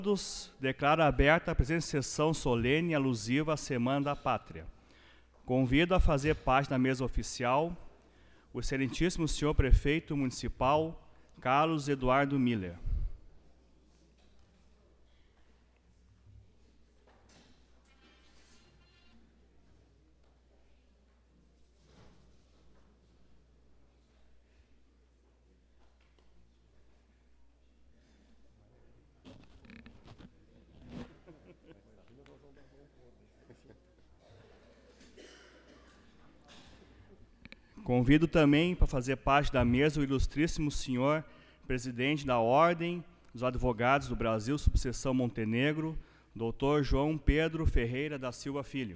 Todos, declaro aberta a presente sessão solene e alusiva à Semana da Pátria. Convido a fazer parte da mesa oficial o excelentíssimo senhor prefeito municipal, Carlos Eduardo Miller. Convido também para fazer parte da mesa o ilustríssimo senhor presidente da Ordem dos Advogados do Brasil, subseção Montenegro, doutor João Pedro Ferreira da Silva Filho.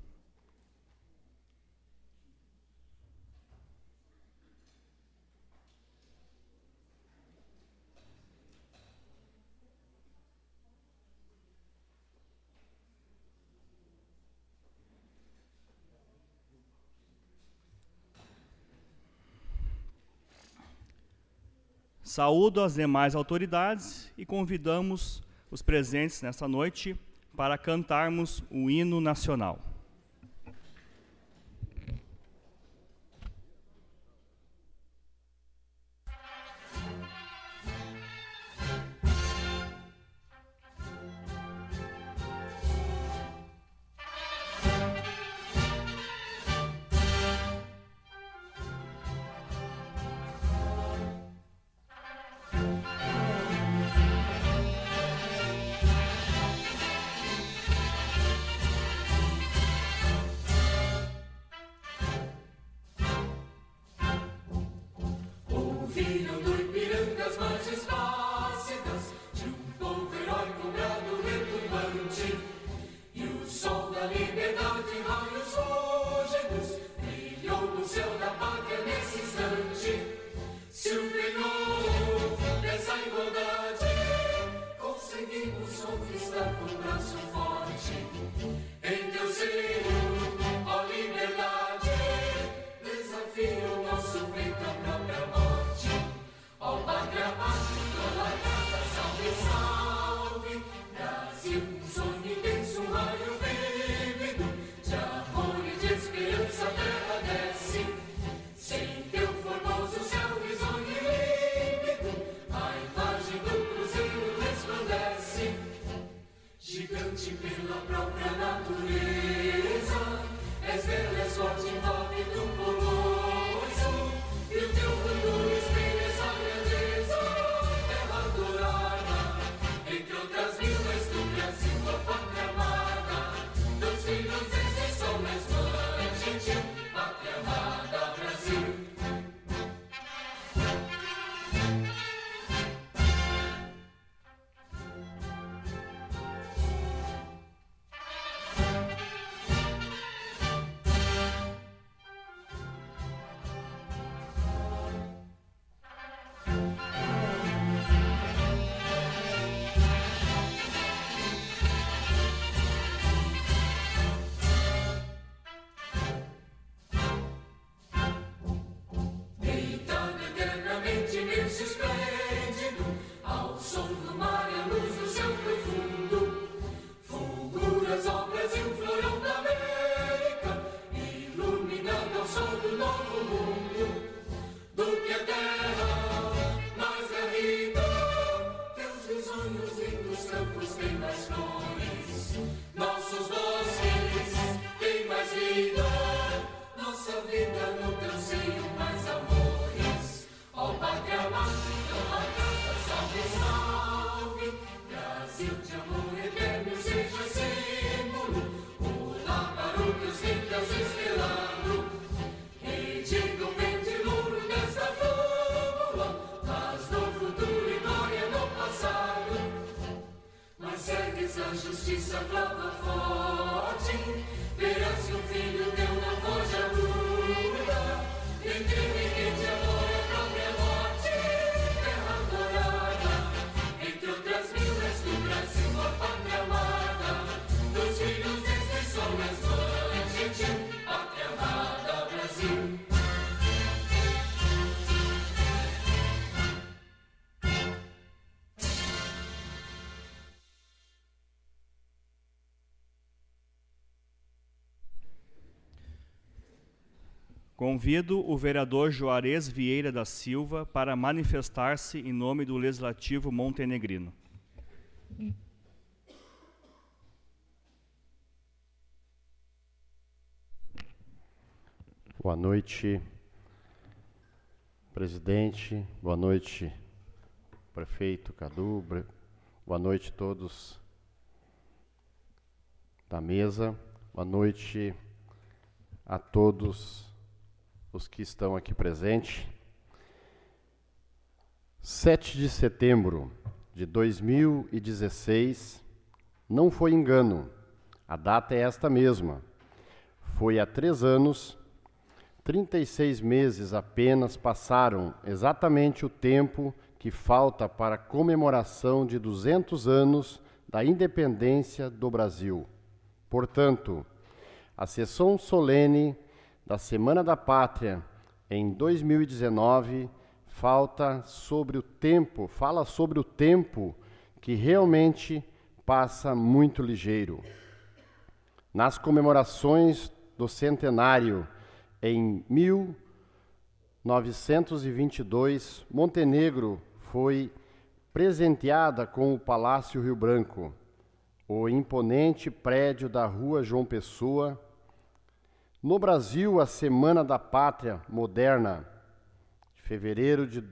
Saúdo as demais autoridades e convidamos os presentes nesta noite para cantarmos o hino nacional. Convido o vereador Juarez Vieira da Silva para manifestar-se em nome do Legislativo montenegrino. Boa noite, presidente. Boa noite, prefeito Cadu. Boa noite a todos da mesa. Boa noite a todos os que estão aqui presentes. 7 de setembro de 2016 não foi engano. A data é esta mesma. Foi há 3 anos, 36 meses apenas passaram exatamente o tempo que falta para a comemoração de 200 anos da independência do Brasil. Portanto, a sessão solene da Semana da Pátria em 2019 fala sobre o tempo que realmente passa muito ligeiro. Nas comemorações do centenário em 1922, Montenegro foi presenteada com o Palácio Rio Branco, o imponente prédio da Rua João Pessoa. No Brasil, a Semana da Pátria Moderna, de fevereiro de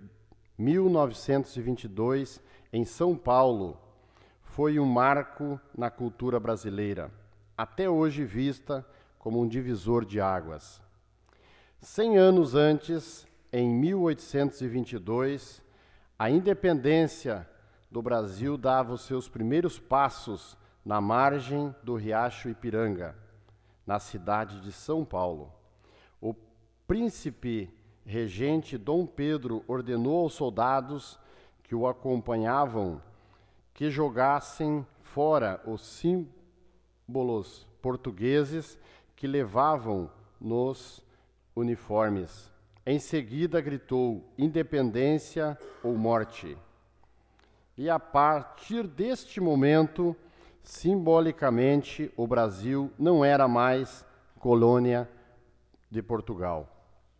1922, em São Paulo, foi um marco na cultura brasileira, até hoje vista como um divisor de águas. 100 anos antes, em 1822, a independência do Brasil dava os seus primeiros passos na margem do Riacho Ipiranga, na cidade de São Paulo. O príncipe regente Dom Pedro ordenou aos soldados que o acompanhavam que jogassem fora os símbolos portugueses que levavam nos uniformes. Em seguida gritou: independência ou morte. E a partir deste momento, simbolicamente, o Brasil não era mais colônia de Portugal.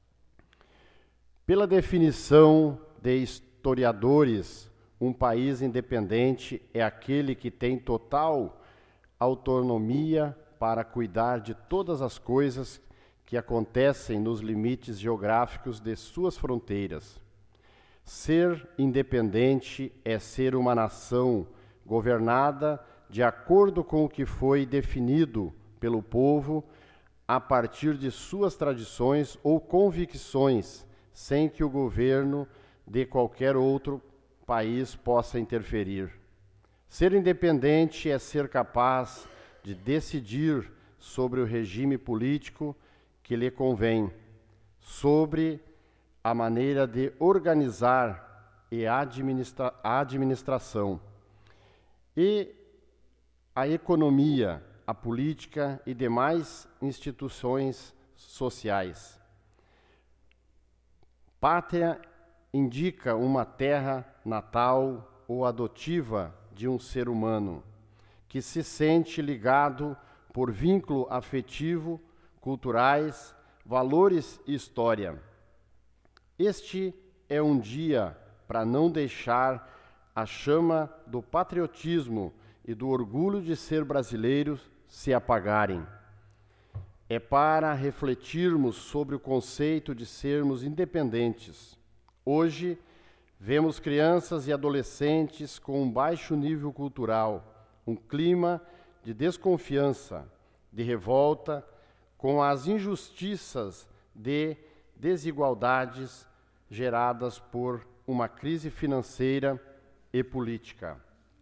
Pela definição de historiadores, um país independente é aquele que tem total autonomia para cuidar de todas as coisas que acontecem nos limites geográficos de suas fronteiras. Ser independente é ser uma nação governada de acordo com o que foi definido pelo povo a partir de suas tradições ou convicções, sem que o governo de qualquer outro país possa interferir. Ser independente é ser capaz de decidir sobre o regime político que lhe convém, sobre a maneira de organizar e a administração, e a economia, a política e demais instituições sociais. Pátria indica uma terra natal ou adotiva de um ser humano, que se sente ligado por vínculo afetivo, culturais, valores e história. Este é um dia para não deixar a chama do patriotismo e do orgulho de ser brasileiros se apagarem. É para refletirmos sobre o conceito de sermos independentes. Hoje, vemos crianças e adolescentes com um baixo nível cultural, um clima de desconfiança, de revolta, com as injustiças de desigualdades geradas por uma crise financeira e política.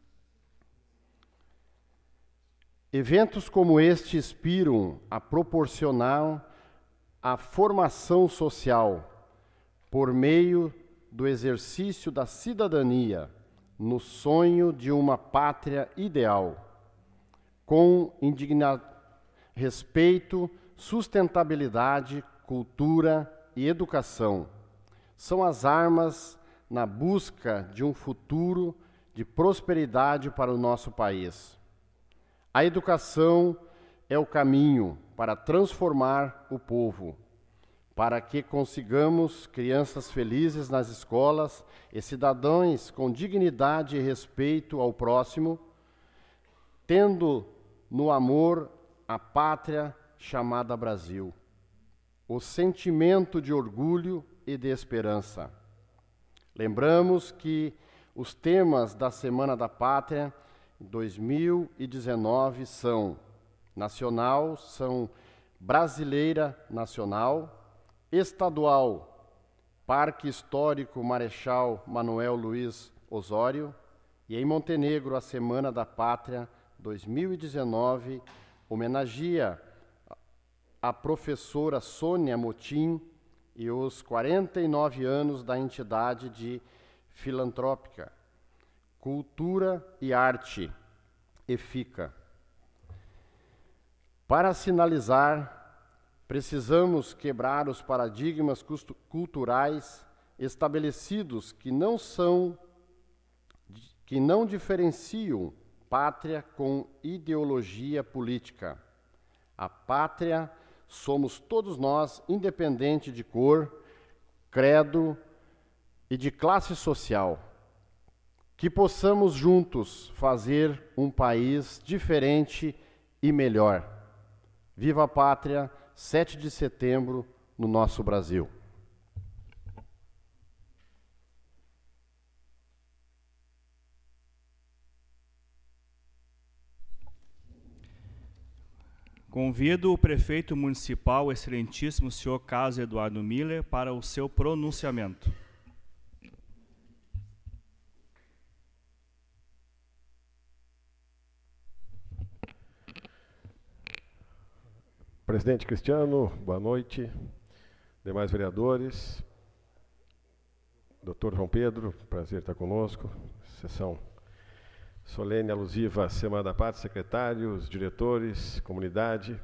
Eventos como este inspiram a proporcionar a formação social por meio do exercício da cidadania no sonho de uma pátria ideal, com respeito, sustentabilidade, cultura e educação. São as armas na busca de um futuro de prosperidade para o nosso país. A educação é o caminho para transformar o povo. para que consigamos crianças felizes nas escolas e cidadãos com dignidade e respeito ao próximo, tendo no amor a pátria chamada Brasil, o sentimento de orgulho e de esperança. Lembramos que os temas da Semana da Pátria 2019 são nacional, são brasileira nacional, estadual, Parque Histórico Marechal Manuel Luiz Osório, e em Montenegro a Semana da Pátria 2019 homenageia a professora Sônia Motim e os 49 anos da entidade de filantrópica, Cultura e Arte, EFICA. Para sinalizar, precisamos quebrar os paradigmas culturais estabelecidos que não diferenciam pátria com ideologia política. A pátria somos todos nós, independente de cor, credo e de classe social. Que possamos juntos fazer um país diferente e melhor. Viva a Pátria, 7 de setembro, no nosso Brasil. Convido o prefeito municipal, excelentíssimo senhor Carlos Eduardo Miller, para o seu pronunciamento. Presidente Cristiano, boa noite. Demais vereadores. Doutor João Pedro, prazer estar conosco. Sessão solene, alusiva à Semana da Pátria, secretários, diretores, comunidade.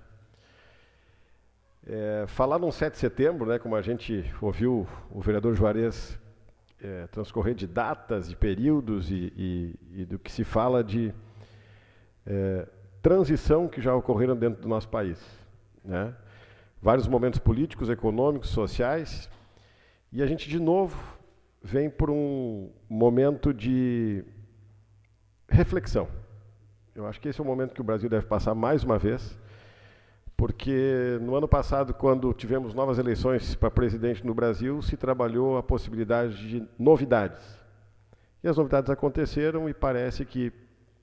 Falar no 7 de setembro, né, como a gente ouviu o vereador Juarez transcorrer de datas, de períodos e do que se fala de transição que já ocorreram dentro do nosso país. Né? Vários momentos políticos, econômicos, sociais, e a gente de novo vem por um momento de reflexão. Eu acho que esse é o momento que o Brasil deve passar mais uma vez, porque no ano passado, quando tivemos novas eleições para presidente no Brasil, se trabalhou a possibilidade de novidades. E as novidades aconteceram e parece que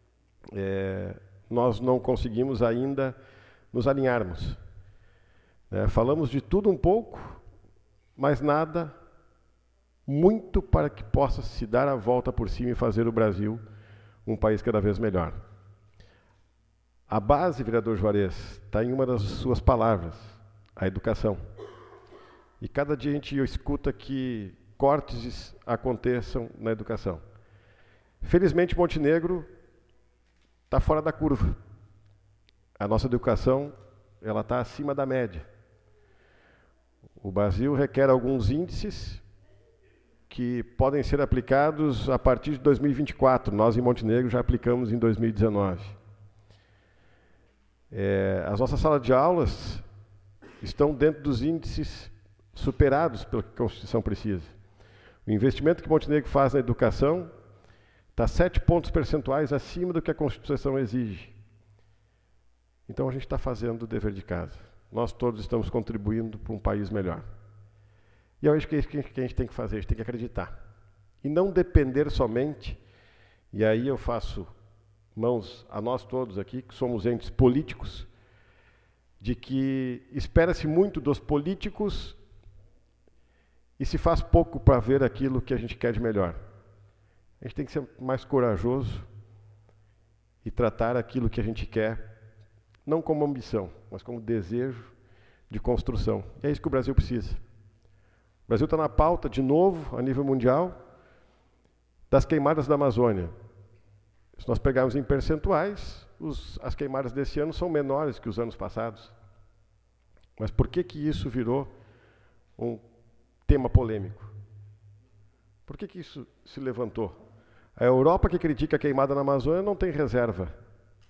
nós não conseguimos ainda nos alinharmos. Falamos de tudo um pouco, mas nada muito para que possa se dar a volta por cima e fazer o Brasil um país cada vez melhor. A base, vereador Juarez, está em uma das suas palavras, a educação. E cada dia a gente escuta que cortes aconteçam na educação. Felizmente, Montenegro está fora da curva. A nossa educação ela está acima da média. O Brasil requer alguns índices que podem ser aplicados a partir de 2024. Nós, em Montenegro, já aplicamos em 2019. As nossas salas de aulas estão dentro dos índices superados pelo que a Constituição precisa. O investimento que Montenegro faz na educação está 7 pontos percentuais acima do que a Constituição exige. Então, a gente está fazendo o dever de casa. Nós todos estamos contribuindo para um país melhor. E eu acho que é isso que a gente tem que fazer, a gente tem que acreditar. E não depender somente, e aí eu faço mãos a nós todos aqui, que somos entes políticos, de que espera-se muito dos políticos e se faz pouco para ver aquilo que a gente quer de melhor. A gente tem que ser mais corajoso e tratar aquilo que a gente quer não como ambição, mas como desejo de construção. E é isso que o Brasil precisa. O Brasil está na pauta, de novo, a nível mundial, das queimadas da Amazônia. Se nós pegarmos em percentuais, as queimadas desse ano são menores que os anos passados. Mas por que isso virou um tema polêmico? Por que isso se levantou? A Europa, que critica a queimada na Amazônia, não tem reserva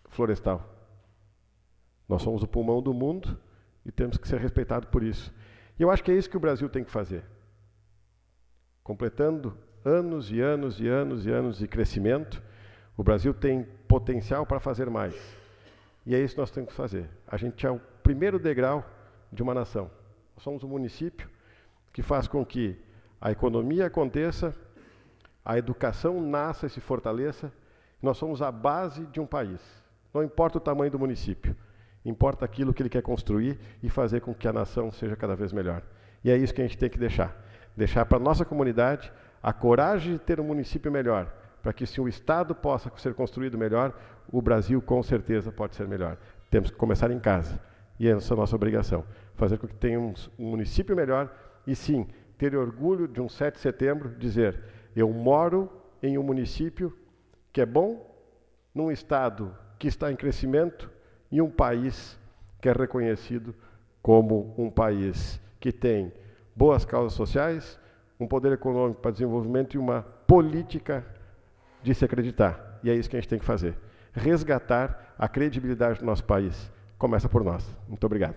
florestal. Nós somos o pulmão do mundo e temos que ser respeitados por isso. E eu acho que é isso que o Brasil tem que fazer. Completando anos e anos e anos e anos de crescimento, o Brasil tem potencial para fazer mais. E é isso que nós temos que fazer. A gente é o primeiro degrau de uma nação. Nós somos um município que faz com que a economia aconteça, a educação nasça e se fortaleça. Nós somos a base de um país. Não importa o tamanho do município, importa aquilo que ele quer construir e fazer com que a nação seja cada vez melhor. E é isso que a gente tem que deixar. Deixar para a nossa comunidade a coragem de ter um município melhor, para que se o Estado possa ser construído melhor, o Brasil com certeza pode ser melhor. Temos que começar em casa. E essa é a nossa obrigação. Fazer com que tenhamos um município melhor e sim, ter orgulho de um 7 de setembro, dizer, eu moro em um município que é bom, num estado que está em crescimento e um país que é reconhecido como um país que tem boas causas sociais, um poder econômico para desenvolvimento e uma política de se acreditar. E é isso que a gente tem que fazer. Resgatar a credibilidade do nosso país. Começa por nós. Muito obrigado.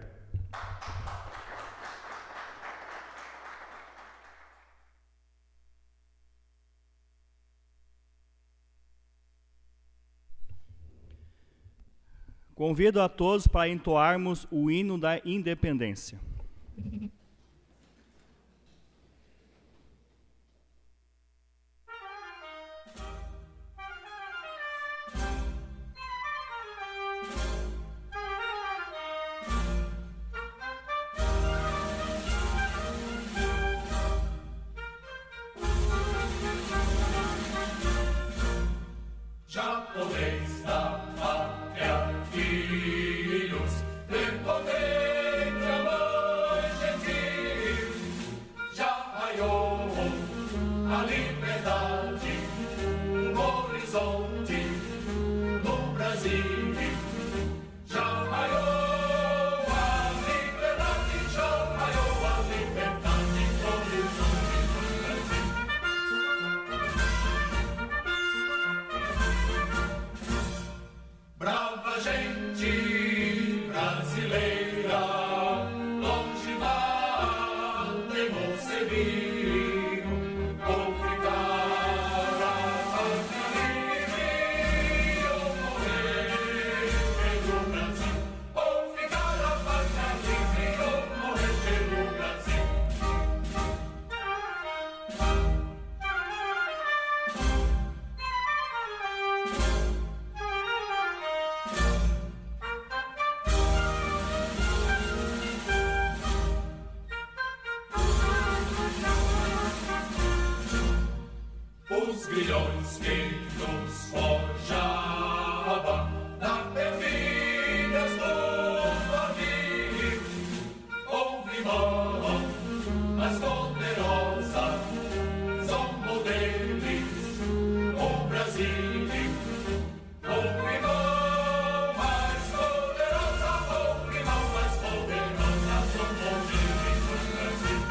Convido a todos para entoarmos o hino da independência. Japonês da pátria, filhos, prepotente a mãe gentil, já raiou a liberdade, o horizonte no Brasil. Já raiou a liberdade, já raiou a liberdade no horizonte no Brasil. Brava gente brasileira, longe vá, temor servir, ou ficar a pátria livre, ou morrer pelo Brasil, ou ficar a pátria livre, ou morrer pelo Brasil. Os grilhões que nos forjava na perfídia do navio, houve mão mais poderosa, somos deles, o Brasil. Houve mão mais poderosa, houve mão mais poderosa, somos deles, o Brasil.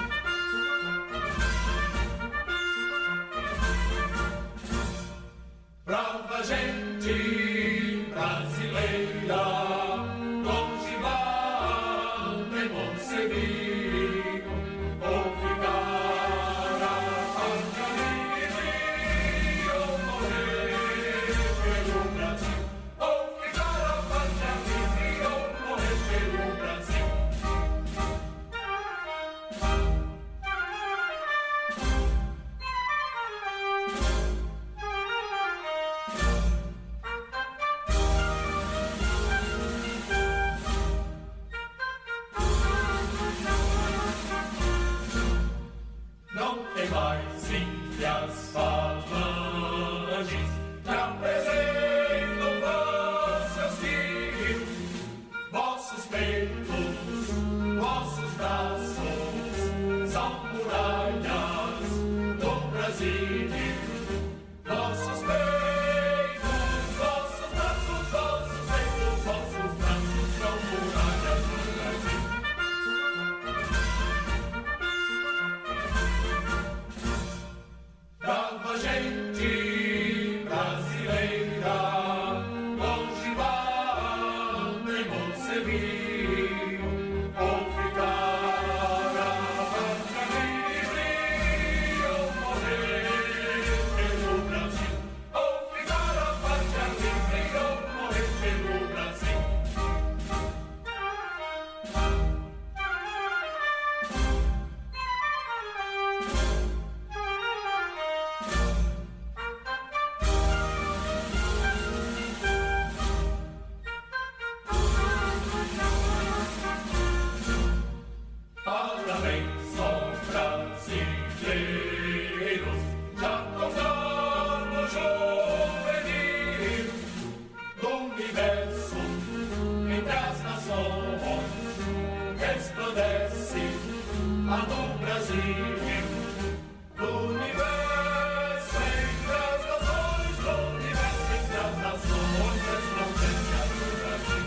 universo, entre as nações, resplandece a do Brasil. Do universo entre as nações, do universo entre as nações, resplandece a do Brasil.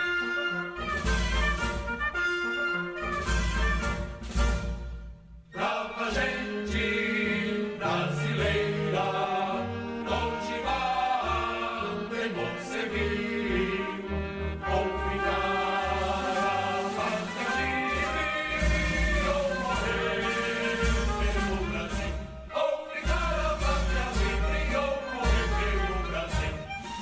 Brava gente brasileira, onde vai servir, ou ficar a pátria livre, ou morrer pelo Brasil. Ou ficar a pátria livre, ou morrer pelo Brasil.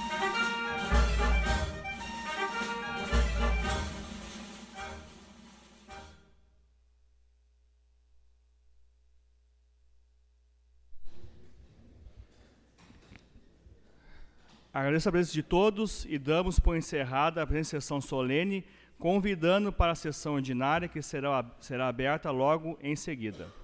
Agradeço a presença de todos e damos por encerrada a presente sessão solene, convidando para a sessão ordinária que será aberta logo em seguida.